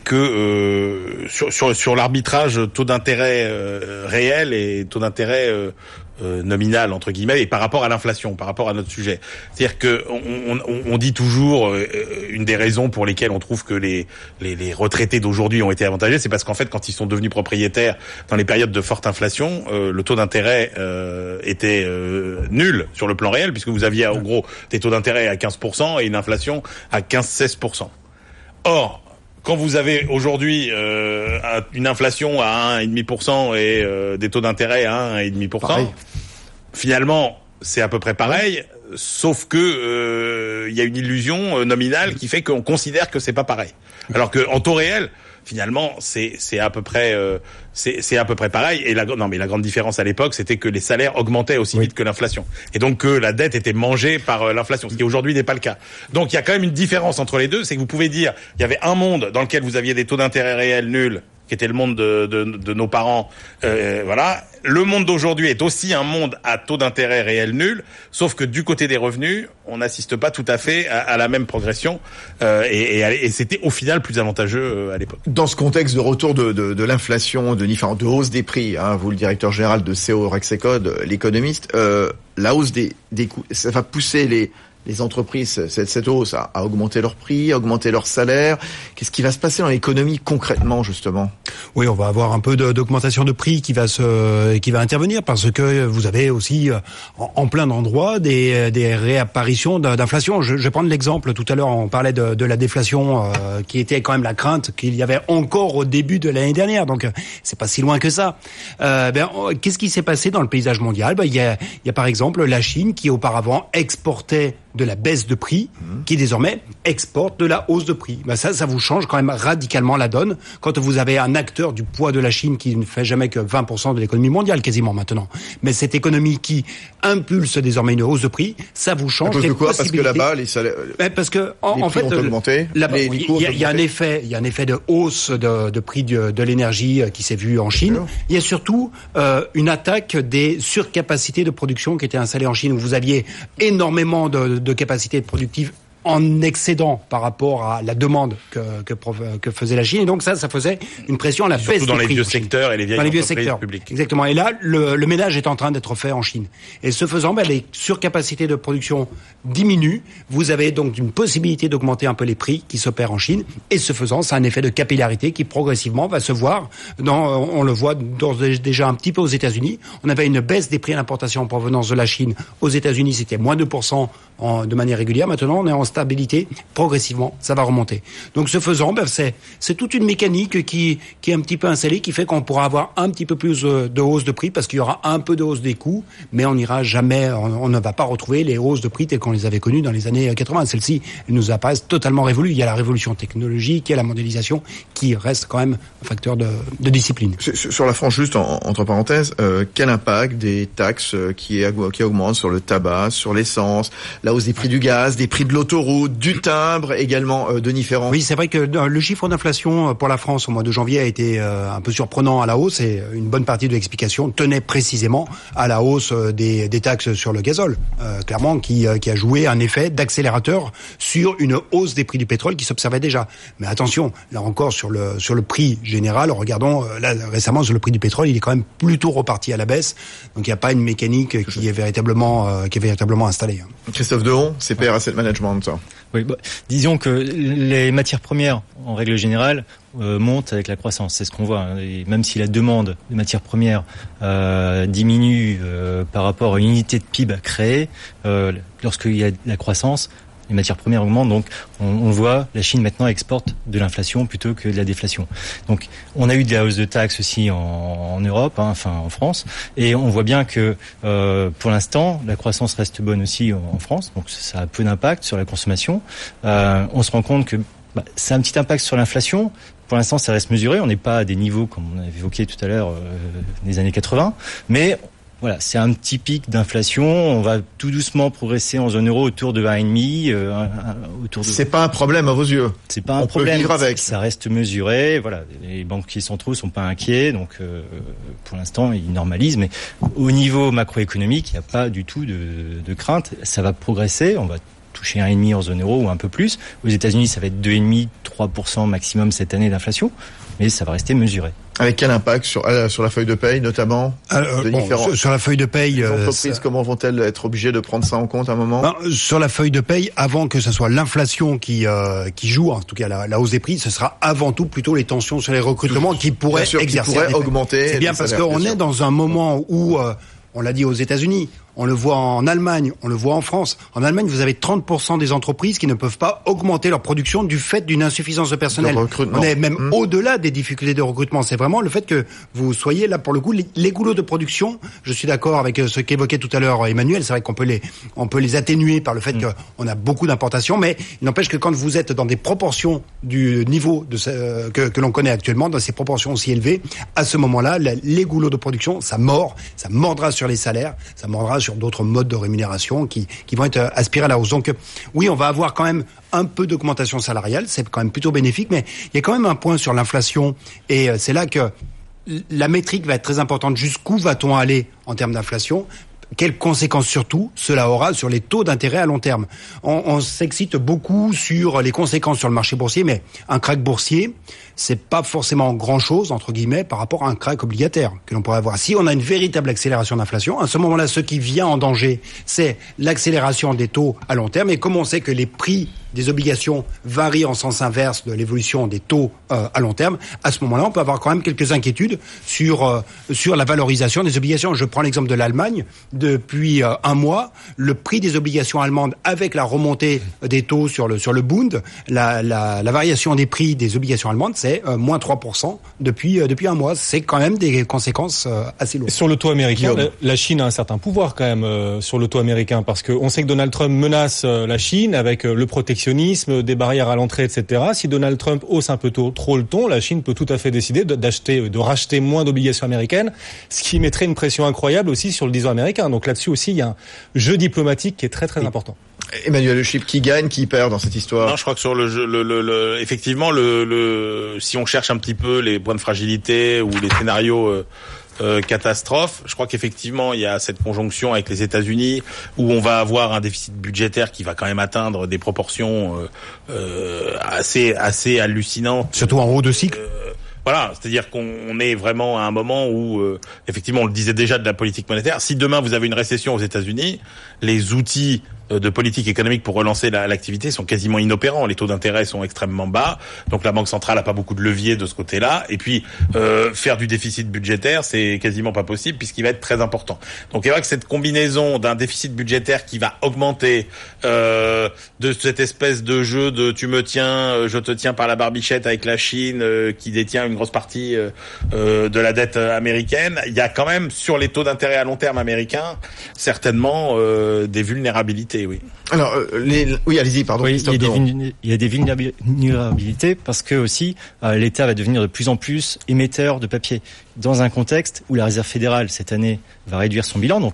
que sur l'arbitrage taux d'intérêt réel et taux d'intérêt nominal entre guillemets, et par rapport à l'inflation, par rapport à notre sujet. C'est-à-dire que on dit toujours une des raisons pour lesquelles on trouve que les retraités d'aujourd'hui ont été avantagés, c'est parce qu'en fait quand ils sont devenus propriétaires dans les périodes de forte inflation, le taux d'intérêt était nul sur le plan réel, puisque vous aviez en gros des taux d'intérêt à 15% et une inflation à 15-16%. Or, quand vous avez aujourd'hui une inflation à 1,5% et des taux d'intérêt à 1,5%, finalement, c'est à peu près pareil, sauf que il y a une illusion nominale qui fait qu'on considère que c'est pas pareil. Alors que en taux réel, finalement, c'est à peu près c'est à peu près pareil. Et la grande différence à l'époque, c'était que les salaires augmentaient aussi vite que l'inflation, et donc que la dette était mangée par l'inflation, ce qui aujourd'hui n'est pas le cas. Donc il y a quand même une différence entre les deux, c'est que vous pouvez dire il y avait un monde dans lequel vous aviez des taux d'intérêt réels nuls, qui était le monde de nos parents, voilà. Le monde d'aujourd'hui est aussi un monde à taux d'intérêt réel nul, sauf que du côté des revenus, on n'assiste pas tout à fait à la même progression, et c'était au final plus avantageux à l'époque. Dans ce contexte de retour de l'inflation, de hausse des prix, vous le directeur général de CO Rexecode, l'économiste, la hausse des coûts, ça va pousser les entreprises, cette hausse, à augmenter leurs prix, à augmenter leurs salaires. Qu'est-ce qui va se passer dans l'économie concrètement, justement? Oui, on va avoir un peu d'augmentation de prix qui va intervenir, parce que vous avez aussi en plein d'endroits des réapparitions d'inflation. Je vais prendre l'exemple, tout à l'heure on parlait de la déflation, qui était quand même la crainte qu'il y avait encore au début de l'année dernière, donc c'est pas si loin que ça. Qu'est-ce qui s'est passé dans le paysage mondial? Il y a par exemple la Chine qui auparavant exportait de la baisse de prix, qui désormais exporte de la hausse de prix. Ça vous change quand même radicalement la donne quand vous avez un acteur du poids de la Chine qui ne fait jamais que 20% de l'économie mondiale quasiment maintenant. Mais cette économie qui impulse désormais une hausse de prix, ça vous change les possibilités. Parce que là-bas, les salaires, parce que en fait, ont augmenté. Là-bas, il y a un effet de hausse de prix de l'énergie qui s'est vu en Chine. Il y a surtout une attaque des surcapacités de production qui étaient installées en Chine, où vous aviez énormément de capacités productives en excédent par rapport à la demande que faisait la Chine, et donc ça faisait une pression à la baisse des prix. Surtout dans les vieux secteurs et les vieilles entreprises publiques. Exactement. Et là, le ménage est en train d'être fait en Chine. Et ce faisant, les surcapacités de production diminuent. Vous avez donc une possibilité d'augmenter un peu les prix qui s'opèrent en Chine. Et ce faisant, c'est un effet de capillarité qui progressivement va se voir. On le voit déjà un petit peu aux États-Unis. On avait une baisse des prix à l'importation en provenance de la Chine. Aux États-Unis, c'était moins 2% de manière régulière. Maintenant, on est en stabilité, progressivement, ça va remonter. Donc ce faisant, c'est toute une mécanique qui est un petit peu installée, qui fait qu'on pourra avoir un petit peu plus de hausse de prix, parce qu'il y aura un peu de hausse des coûts, mais on n'ira jamais, on ne va pas retrouver les hausses de prix telles qu'on les avait connues dans les années 80. Celles-ci, elles nous apparaissent totalement révolues. Il y a la révolution technologique, il y a la mondialisation, qui reste quand même un facteur de discipline. Sur la France, juste entre parenthèses, quel impact des taxes qui augmentent sur le tabac, sur l'essence, la hausse des prix du gaz, des prix de l'autoroute, du timbre également, Denis Ferrand. Oui, c'est vrai que le chiffre d'inflation pour la France au mois de janvier a été un peu surprenant à la hausse, et une bonne partie de l'explication tenait précisément à la hausse des taxes sur le gazole, clairement, qui a joué un effet d'accélérateur sur une hausse des prix du pétrole qui s'observait déjà. Mais attention, là encore sur le prix général, regardons là récemment sur le prix du pétrole, il est quand même plutôt reparti à la baisse. Donc il n'y a pas une mécanique qui est véritablement installée. Christophe Deron, CPR Asset Management. Oui, disons que les matières premières, en règle générale, montent avec la croissance. C'est ce qu'on voit. Et même si la demande de matières premières diminue par rapport à une unité de PIB créée, lorsqu'il y a de la croissance, les matières premières augmentent, donc on voit la Chine maintenant exporte de l'inflation plutôt que de la déflation. Donc on a eu de la hausse de taxes aussi en Europe, enfin en France, et on voit bien que pour l'instant la croissance reste bonne aussi en France, donc ça a peu d'impact sur la consommation. On se rend compte que ça a un petit impact sur l'inflation. Pour l'instant ça reste mesuré, on n'est pas à des niveaux comme on avait évoqué tout à l'heure des années 80, mais voilà, c'est un petit pic d'inflation. On va tout doucement progresser en zone euro autour de 1,5. C'est pas un problème à vos yeux. C'est pas un problème. On peut vivre avec. Ça reste mesuré. Voilà, les banquiers centraux sont pas inquiets, donc pour l'instant ils normalisent. Mais au niveau macroéconomique, il n'y a pas du tout de crainte. Ça va progresser. On va toucher 1,5 en zone euro ou un peu plus. Aux États-Unis, ça va être 2,5, 3% maximum cette année d'inflation, mais ça va rester mesuré. Avec quel impact sur la feuille de paye, notamment sur la feuille de paye, les entreprises, comment vont-elles être obligées de prendre ça en compte à un moment? Sur la feuille de paye, avant que ce soit l'inflation qui joue, en tout cas la hausse des prix, ce sera avant tout plutôt les tensions sur les recrutements qui pourraient augmenter. C'est bien parce qu'on est dans un moment où, on l'a dit aux États-Unis, on le voit en Allemagne, on le voit en France. En Allemagne, vous avez 30% des entreprises qui ne peuvent pas augmenter leur production du fait d'une insuffisance de personnel. On est même au-delà des difficultés de recrutement. C'est vraiment le fait que vous soyez là pour le coup les goulots de production. Je suis d'accord avec ce qu'évoquait tout à l'heure Emmanuel. C'est vrai qu'on peut les atténuer par le fait qu'on a beaucoup d'importations, mais il n'empêche que quand vous êtes dans des proportions du niveau que l'on connaît actuellement, dans ces proportions aussi élevées, à ce moment-là, les goulots de production, ça mordra sur les salaires, ça mordra sur d'autres modes de rémunération qui vont être aspirés à la hausse. Donc oui, on va avoir quand même un peu d'augmentation salariale, c'est quand même plutôt bénéfique, mais il y a quand même un point sur l'inflation, et c'est là que la métrique va être très importante. Jusqu'où va-t-on aller en termes d'inflation ? Quelles conséquences surtout cela aura sur les taux d'intérêt à long terme ? On s'excite beaucoup sur les conséquences sur le marché boursier, mais un krach boursier, c'est pas forcément grand-chose, entre guillemets, par rapport à un krach obligataire que l'on pourrait avoir. Si on a une véritable accélération d'inflation, à ce moment-là, ce qui vient en danger, c'est l'accélération des taux à long terme. Et comme on sait que les prix des obligations varient en sens inverse de l'évolution des taux à long terme, à ce moment-là, on peut avoir quand même quelques inquiétudes sur la valorisation des obligations. Je prends l'exemple de l'Allemagne. Depuis un mois, le prix des obligations allemandes, avec la remontée des taux sur le Bund, la variation des prix des obligations allemandes, c'est moins 3% depuis un mois. C'est quand même des conséquences assez lourdes. Sur le taux américain, la Chine a un certain pouvoir quand même sur le taux américain, parce qu'on sait que Donald Trump menace la Chine avec le protectionnisme, des barrières à l'entrée, etc. Si Donald Trump hausse un peu trop le ton, la Chine peut tout à fait décider de racheter moins d'obligations américaines, ce qui mettrait une pression incroyable aussi sur le 10 ans américain. Donc là-dessus aussi, il y a un jeu diplomatique qui est très très important. Emmanuel Le Chip, qui gagne, qui perd dans cette histoire? Non, je crois que sur le jeu, effectivement, si on cherche un petit peu les points de fragilité ou les scénarios catastrophe, je crois qu'effectivement il y a cette conjonction avec les États-Unis où on va avoir un déficit budgétaire qui va quand même atteindre des proportions assez hallucinantes. Surtout en haut de cycle. Voilà, c'est-à-dire qu'on est vraiment à un moment où, effectivement, on le disait déjà de la politique monétaire. Si demain vous avez une récession aux États-Unis, les outils de politique économique pour relancer l'activité sont quasiment inopérants. Les taux d'intérêt sont extrêmement bas, donc la Banque centrale a pas beaucoup de levier de ce côté-là. Et puis faire du déficit budgétaire, c'est quasiment pas possible puisqu'il va être très important. Donc il y a que cette combinaison d'un déficit budgétaire qui va augmenter, de cette espèce de jeu de tu me tiens, je te tiens par la barbichette avec la Chine qui détient une grosse partie de la dette américaine. Il y a quand même sur les taux d'intérêt à long terme américains certainement des vulnérabilités. Oui. Alors, oui, allez-y, pardon. Oui, il y a des vulnérabilités parce que aussi l'État va devenir de plus en plus émetteur de papier dans un contexte où la Réserve fédérale cette année va réduire son bilan. Donc,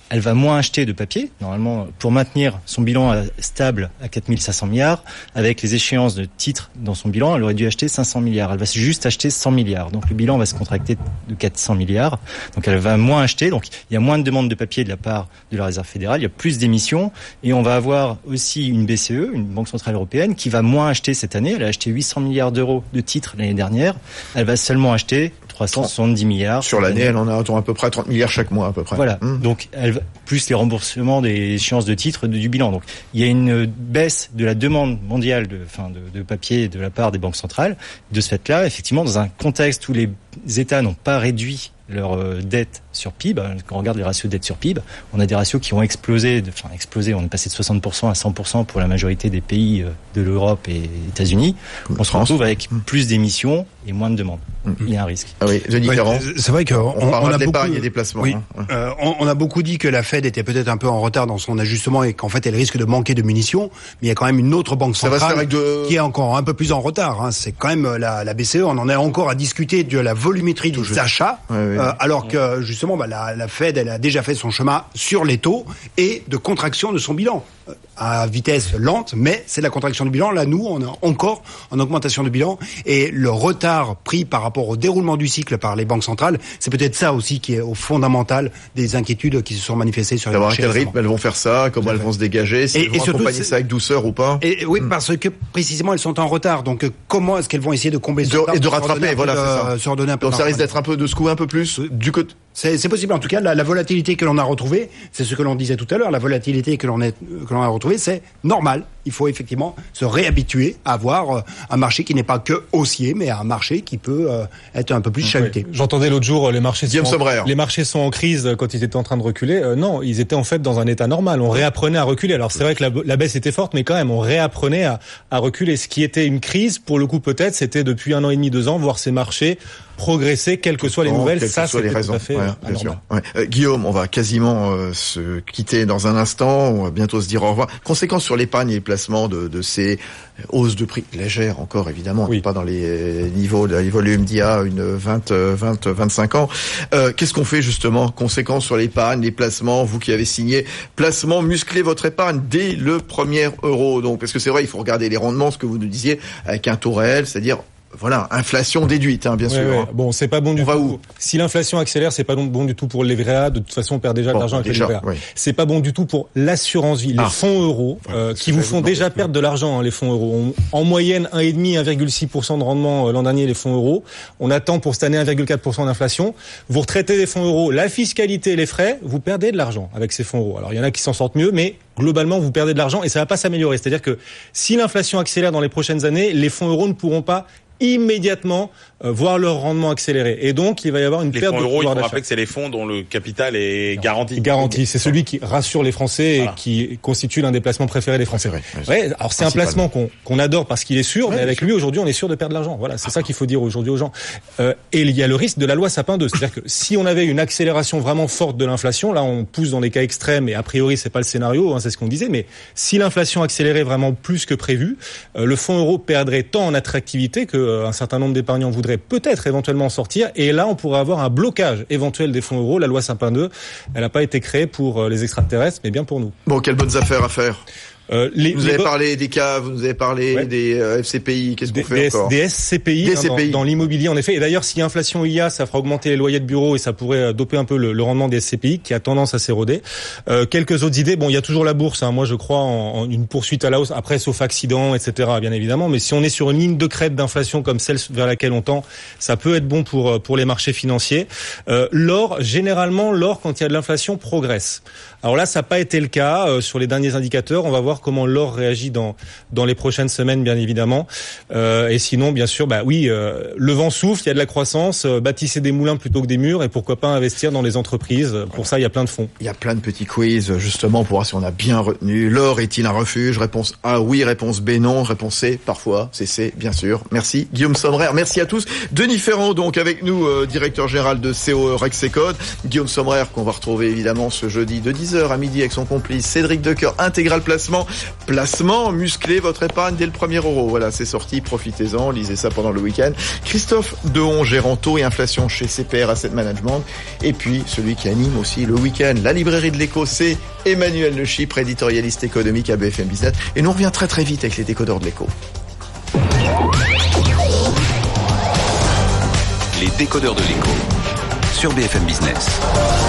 elle va moins acheter de papier, normalement, pour maintenir son bilan stable à 4500 milliards. Avec les échéances de titres dans son bilan, elle aurait dû acheter 500 milliards. Elle va juste acheter 100 milliards. Donc le bilan va se contracter de 400 milliards. Donc elle va moins acheter. Donc il y a moins de demandes de papier de la part de la Réserve fédérale. Il y a plus d'émissions. Et on va avoir aussi une BCE, une Banque centrale européenne, qui va moins acheter cette année. Elle a acheté 800 milliards d'euros de titres l'année dernière. Elle va seulement acheter 370 milliards. Sur l'année, elle en attend à peu près 30 milliards chaque mois, à peu près. Voilà. Donc, plus les remboursements des échéances de titres du bilan. Donc, il y a une baisse de la demande mondiale de papier de la part des banques centrales. De ce fait-là, effectivement, dans un contexte où les États n'ont pas réduit leur dette sur PIB, quand on regarde les ratios de dette sur PIB, on a des ratios qui ont explosé, on est passé de 60% à 100% pour la majorité des pays de l'Europe et des États-Unis. On se retrouve avec plus d'émissions et moins de demandes. Il y a un risque. Ah oui, Denis Ferrand. C'est vrai qu'on a beaucoup d'épargne et des placements. Oui, on a beaucoup dit que la Fed était peut-être un peu en retard dans son ajustement et qu'en fait elle risque de manquer de munitions, mais il y a quand même une autre banque centrale qui est encore un peu plus en retard. C'est quand même la BCE. On en est encore à discuter de la volumétrie des achats, alors que justement la Fed elle a déjà fait son chemin sur les taux et de contraction de son bilan à vitesse lente, mais c'est la contraction du bilan. Là, nous, on est encore en augmentation du bilan et le retard pris par rapport au déroulement du cycle par les banques centrales, c'est peut-être ça aussi qui est au fondamental des inquiétudes qui se sont manifestées sur les marchés. À quel rythme elles vont faire ça, comment elles vont se dégager, si elles vont accompagner ça avec douceur ou pas. Et oui, parce que précisément elles sont en retard. Donc comment est-ce qu'elles vont essayer de combler ce retard et de rattraper, voilà, c'est ça. Se redonner un peu. Donc ça risque d'être un peu de secouer un peu plus du côté. C'est possible. En tout cas, la volatilité que l'on a retrouvée, c'est ce que l'on disait tout à l'heure. La volatilité que l'on a retrouvée, c'est normal. Il faut effectivement se réhabituer à avoir un marché qui n'est pas que haussier, mais un marché qui peut être un peu plus chahuté. Oui. J'entendais l'autre jour les marchés sont en crise quand ils étaient en train de reculer. Non, ils étaient en fait dans un état normal. On réapprenait à reculer. Alors c'est vrai que la baisse était forte, mais quand même on réapprenait à reculer. Ce qui était une crise, pour le coup peut-être, c'était depuis 1 an et demi, 2 ans, voir ces marchés progresser, quelles que soient les nouvelles. Ça, c'est tout à fait bien sûr. Guillaume, on va quasiment se quitter dans un instant. On va bientôt se dire au revoir. Conséquences sur l'épargne et les placements de ces hausses de prix légères encore, évidemment. On n'est pas dans les niveaux, les volumes d'il y a 25 ans. Qu'est-ce qu'on fait justement? Conséquences sur l'épargne, les placements. Vous qui avez signé placement, musclez votre épargne dès le premier euro. Donc, parce que c'est vrai, il faut regarder les rendements, ce que vous nous disiez, avec un taux réel, c'est-à-dire voilà, inflation déduite, bien sûr. Ouais. Bon, c'est pas bon du tout. Si l'inflation accélère, c'est pas bon du tout pour le livret A. De toute façon, on perd déjà de l'argent avec le livret A. Oui. C'est pas bon du tout pour l'assurance vie. Les fonds euros, qui vous font déjà perdre de l'argent, les fonds euros. En moyenne, 1,5, 1,6% de rendement l'an dernier, les fonds euros. On attend pour cette année 1,4% d'inflation. Vous retraitez les fonds euros, la fiscalité et les frais, vous perdez de l'argent avec ces fonds euros. Alors, il y en a qui s'en sortent mieux, mais globalement, vous perdez de l'argent et ça va pas s'améliorer. C'est-à-dire que si l'inflation accélère dans les prochaines années, les fonds euros ne pourront pas immédiatement voir leur rendement accélérer. Et donc, il va y avoir une perte de pouvoir d'achat. Les fonds euros, il faut rappeler que c'est les fonds dont le capital est garanti. Garanti. C'est celui qui rassure les Français et qui constitue l'un des placements préférés des Français. Ouais, alors c'est un placement qu'on adore parce qu'il est sûr, mais avec lui, aujourd'hui, on est sûr de perdre de l'argent. Voilà, c'est ça qu'il faut dire aujourd'hui aux gens. Et il y a le risque de la loi Sapin 2. C'est-à-dire que si on avait une accélération vraiment forte de l'inflation, là, on pousse dans des cas extrêmes et a priori, c'est pas le scénario, c'est ce qu'on disait, mais si l'inflation accélérait vraiment plus que prévu, le fonds euro perdrait tant en attractivité que un certain nombre d'épargnants voudraient peut-être éventuellement sortir, et là on pourrait avoir un blocage éventuel des fonds euros. La loi Sapin 2, elle n'a pas été créée pour les extraterrestres, mais bien pour nous. Bon, quelles bonnes affaires à faire? Vous avez parlé des caves, vous avez parlé des FCPI, qu'est-ce qu'on fait encore? Des SCPI, dans l'immobilier en effet. Et d'ailleurs, si inflation il y a, ça fera augmenter les loyers de bureaux et ça pourrait doper un peu le rendement des SCPI qui a tendance à s'éroder. Quelques autres idées, il y a toujours la bourse, moi je crois en une poursuite à la hausse, après sauf accident, etc. bien évidemment, mais si on est sur une ligne de crête d'inflation comme celle vers laquelle on tend, ça peut être bon pour les marchés financiers. L'or, généralement, quand il y a de l'inflation, progresse. Alors là, ça n'a pas été le cas sur les derniers indicateurs. On va voir comment l'or réagit dans les prochaines semaines, bien évidemment. Et sinon, bien sûr, le vent souffle, il y a de la croissance. Bâtissez des moulins plutôt que des murs, et pourquoi pas investir dans les entreprises. Pour ça, il y a plein de fonds. Il y a plein de petits quiz, justement, pour voir si on a bien retenu. L'or est-il un refuge? Réponse A, oui. Réponse B, non. Réponse C, parfois. C'est C, bien sûr. Merci, Guillaume Sommerer. Merci à tous. Denis Ferrand, donc, avec nous, directeur général de COE Rexecode. Guillaume Sommerer, qu'on va retrouver, évidemment, ce jeudi de 10h à midi avec son complice Cédric Decoeur, Intégral Placement. Placement, muscler votre épargne dès le premier euro. Voilà, c'est sorti, profitez-en, lisez ça pendant le week-end. Christophe Dehon, gérant taux et inflation chez CPR Asset Management. Et puis, celui qui anime aussi le week-end, la librairie de l'Écho, c'est Emmanuel Le Chypre, éditorialiste économique à BFM Business. Et nous on revient très très vite avec les décodeurs de l'Écho. Les décodeurs de l'Écho sur BFM Business.